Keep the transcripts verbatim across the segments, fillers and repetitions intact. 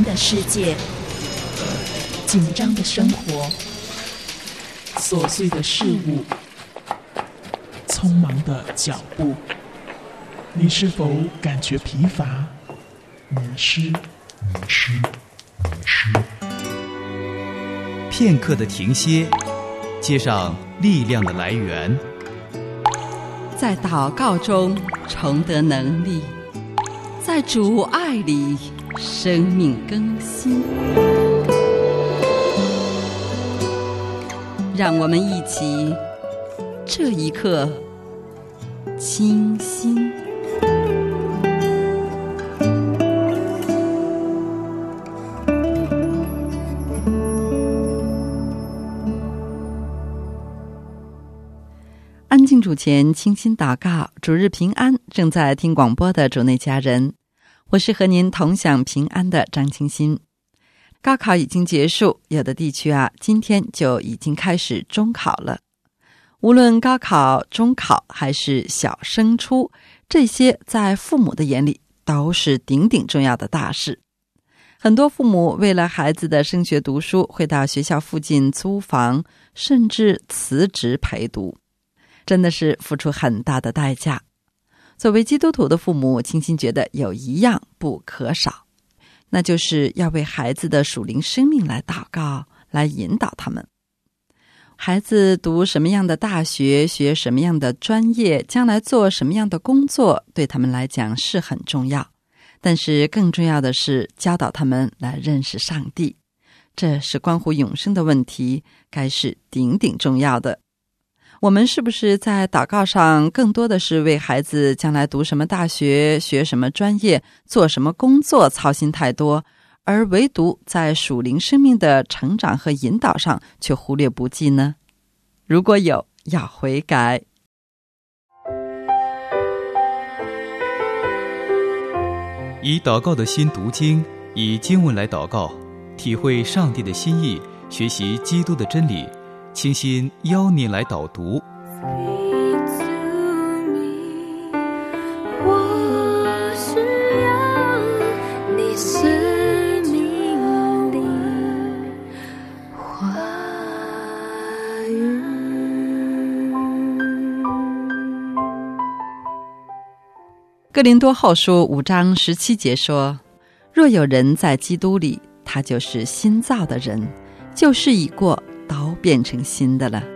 的世界，紧张的生活，琐碎的事物，匆忙的脚步，你是否感觉疲乏、迷失？迷失，迷失。 片刻的停歇，接上力量的来源， 在祷告中重得能力，在主爱里生命更新。让我们一起这一刻清心。安静主前，清心祷告，主日平安。正在听广播的主内家人，我是和您同享平安的张清心。高考已经结束，有的地区啊，今天就已经开始中考了。无论高考、中考还是小升初，这些在父母的眼里都是顶顶重要的大事。很多父母为了孩子的升学读书，会到学校附近租房，甚至辞职陪读，真的是付出很大的代价。作为基督徒的父母，清心觉得有一样不可少，那就是要为孩子的属灵生命来祷告，来引导他们。孩子读什么样的大学，学什么样的专业，将来做什么样的工作，对他们来讲是很重要。但是更重要的是教导他们来认识上帝，这是关乎永生的问题，该是顶顶重要的。我们是不是在祷告上更多的是为孩子将来读什么大学，学什么专业，做什么工作操心太多，而唯独在属灵生命的成长和引导上却忽略不计呢？如果有，要悔改。 以祷告的心读经，以经文来祷告，体会上帝的心意，学习基督的真理。清心邀您来导读。 我需要你生命的话语。 哥林多后书五章十七节说，若有人在基督里，他就是新造的人，旧事已过，都变成新的了。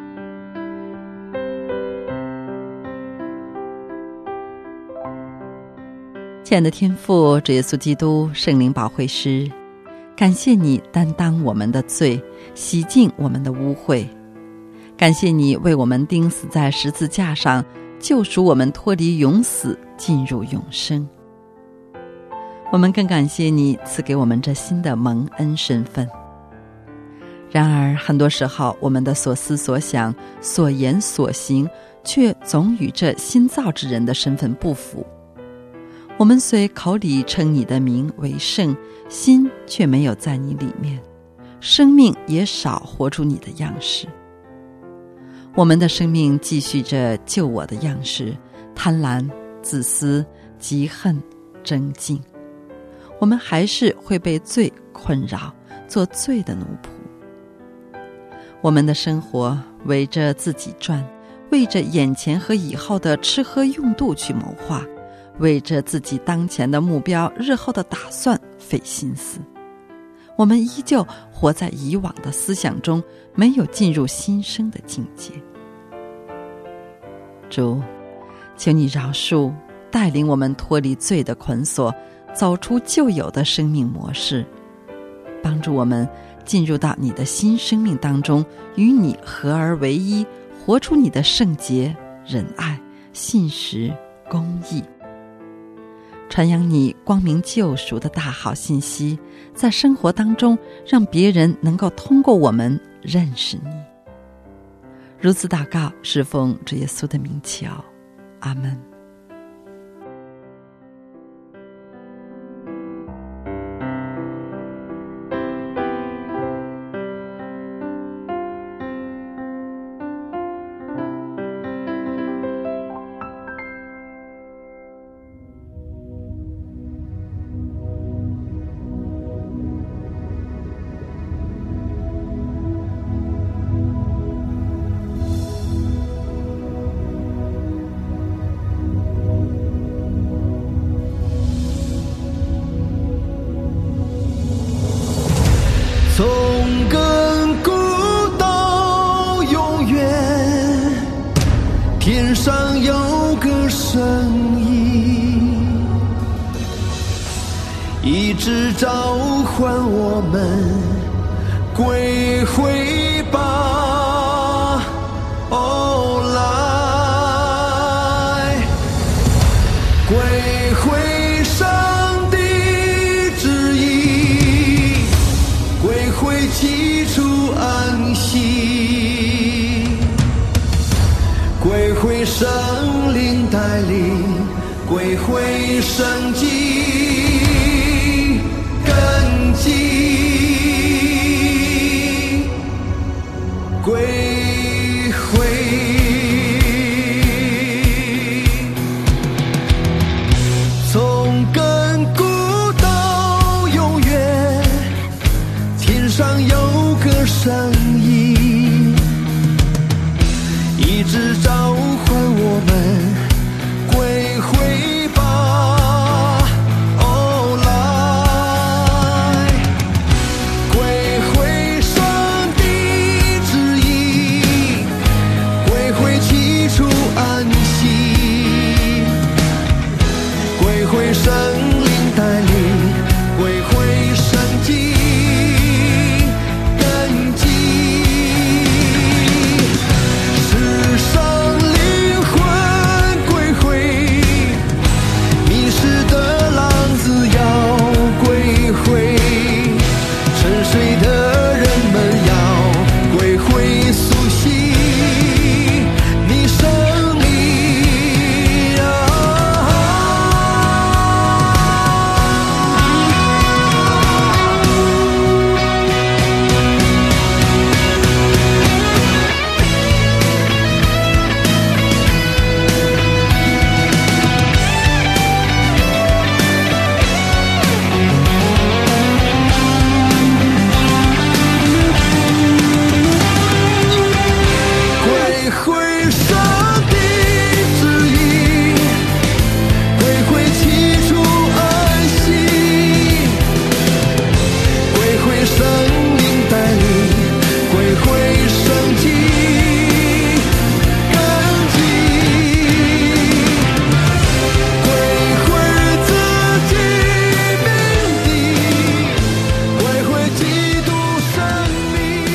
亲爱的天父，主耶稣基督，圣灵保惠师，感谢你担当我们的罪，洗净我们的污秽。感谢你为我们钉死在十字架上，救赎我们脱离永死，进入永生。我们更感谢你赐给我们这新的蒙恩身份。然而很多时候，我们的所思所想、所言所行，却总与这新造之人的身份不符。我们虽口里称你的名为圣，心却没有在你里面，生命也少活出你的样式。我们的生命继续着旧我的样式，贪婪、自私、嫉恨、争竞。我们还是会被罪困扰，做罪的奴仆。我们的生活围着自己转，为着眼前和以后的吃喝用度去谋划，为着自己当前的目标、日后的打算费心思。我们依旧活在以往的思想中，没有进入新生的境界。主，求你饶恕，带领我们脱离罪的捆锁，走出旧有的生命模式，帮助我们进入到你的新生命当中，与你合而为一，活出你的圣洁、仁爱、信实、公义，传扬你光明救赎的大好信息，在生活当中让别人能够通过我们认识你。如此祷告，是奉主耶稣的名求，阿们。 一直召唤我们归回吧，哦，来归回上帝旨意，归回起初安息，归回圣灵带领，归回生机根基，归回从亘古到永远，天上有个声音，一直召唤我们归回吧，哦，来归回上帝旨意，归回起初安息，归回圣灵带领，归回生机根基，世上灵魂归回，迷失的浪子要归回，沉睡的人们要归回苏醒你生命啊，归回上帝旨意，归回起初安息，归回生命带领，归回生机根基，归回自己命定，归回基督生命，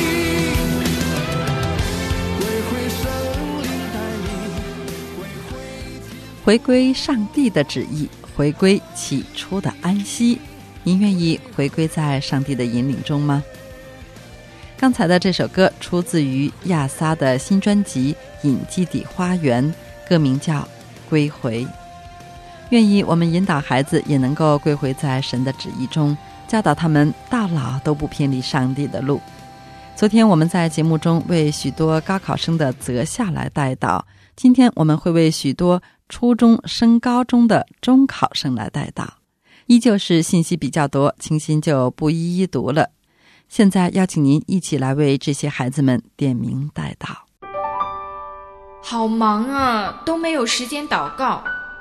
归回生灵带领，归回回归上帝的旨意，回归起初的安息。您愿意回归在上帝的引领中吗？刚才的这首歌出自于亚撒的新专辑《隐基底花园》，歌名叫《归回》。愿意我们引导孩子也能够归回在神的旨意中，教导他们到老都不偏离上帝的路。昨天我们在节目中为许多高考生的择校来带祷，今天我们会为许多初中升高中的中考生来带祷，依旧是信息比较多，清心就不一一读了。现在邀请您一起来为这些孩子们点名带祷。 好忙啊，都没有时间祷告。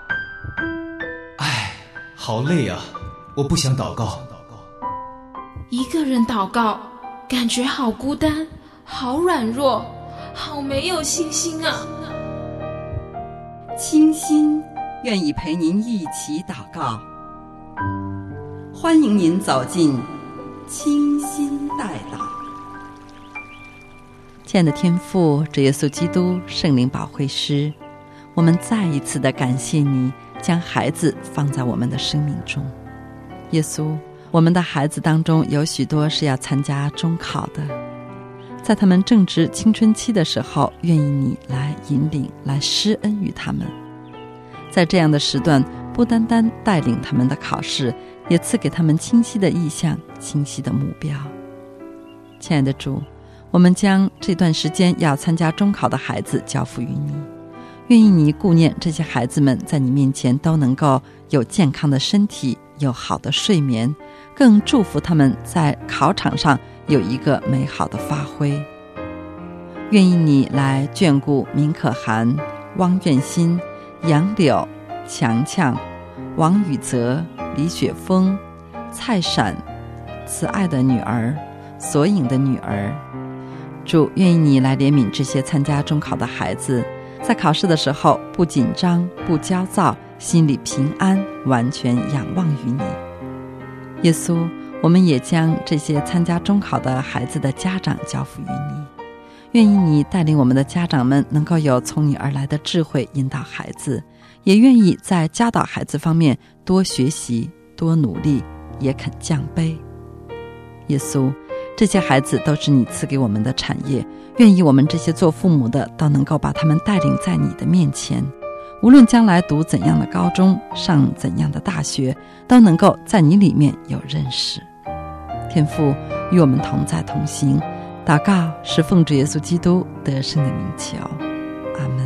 唉，好累啊，我不想祷告。 一个人祷告，感觉好孤单，好软弱，好没有信心啊。 清心愿意陪您一起祷告，欢迎您走进清心带祷。亲爱的天父，主耶稣基督，圣灵保惠师，我们再一次的感谢你将孩子放在我们的生命中。耶稣，我们的孩子当中有许多是要参加中考的，在他们正值青春期的时候，愿意你来引领，来施恩于他们。在这样的时段，不单单带领他们的考试，也赐给他们清晰的意向，清晰的目标。亲爱的主，我们将这段时间要参加中考的孩子交付于你，愿意你顾念这些孩子们在你面前都能够有健康的身体，有好的睡眠，更祝福他们在考场上有一个美好的发挥。愿意你来眷顾明可涵、汪愿新、杨柳、强强、王宇泽、李雪峰、蔡闪、慈爱的女儿、索引的女儿。主，愿意你来怜悯这些参加中考的孩子，在考试的时候不紧张，不焦躁，心里平安，完全仰望于你。 耶稣，我们也将这些参加中考的孩子的家长交付于你，愿意你带领我们的家长们能够有从你而来的智慧引导孩子，也愿意在教导孩子方面多学习多努力，也肯降卑。耶稣，这些孩子都是你赐给我们的产业，愿意我们这些做父母的都能够把他们带领在你的面前，无论将来读怎样的高中，上怎样的大学，都能够在你里面有认识。天父，与我们同在同行，祷告是奉主耶稣基督得胜的名求，阿们。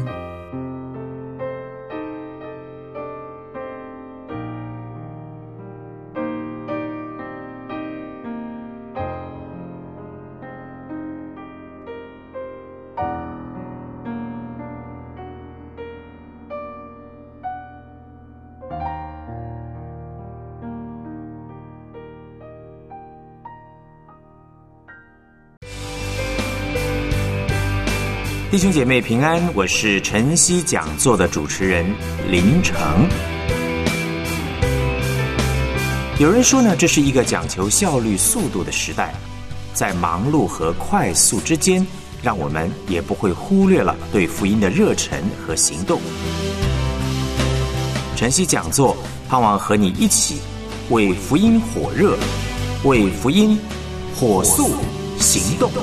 弟兄姐妹平安，我是晨曦讲座的主持人林成。有人说呢，这是一个讲求效率速度的时代，在忙碌和快速之间，让我们也不会忽略了对福音的热忱和行动。晨曦讲座盼望和你一起为福音火热，为福音火速行动。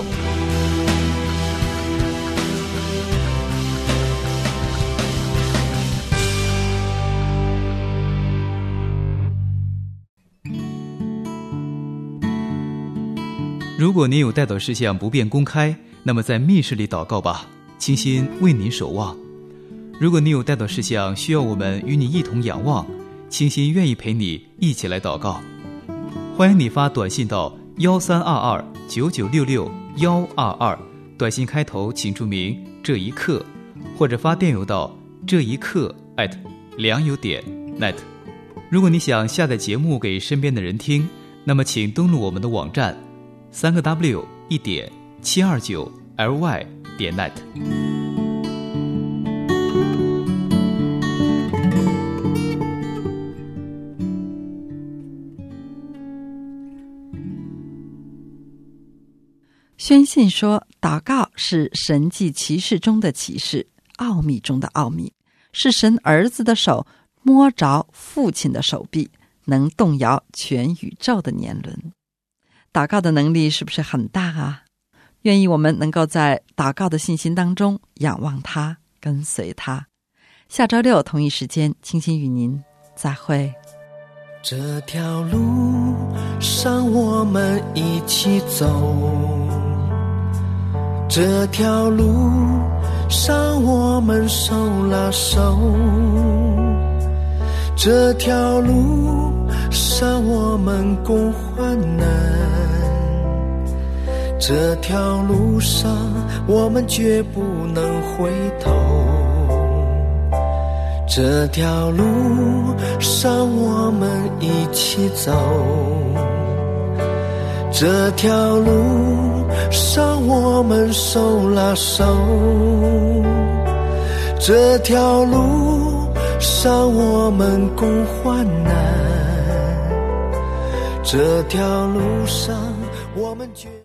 如果您有代祷事项不便公开，那么在密室里祷告吧，倾心为您守望。如果你有代祷事项需要我们与你一同仰望，倾心愿意陪你一起来祷告。欢迎你发短信到幺三二二九九六六幺二二，短信开头请注明这一刻，或者发电邮到这一刻 at 良友点 net。如果你想下载节目给身边的人听，那么请登录我们的网站三个 W 一点七二九 L Y 点 net。 宣信说，祷告是神迹奇事中的奇事，奥秘中的奥秘，是神儿子的手摸着父亲的手臂，能动摇全宇宙的年轮。祷告的能力是不是很大啊？愿意我们能够在祷告的信心当中仰望他，跟随他。下周六同一时间，倾心与您再会。 这条路上我们一起走，这条路上我们手拉手，这条路上我们共患难，这条路上我们绝不能回头，这条路上我们一起走，这条路上我们手拉手，这条路上我们共患难，这条路上我们绝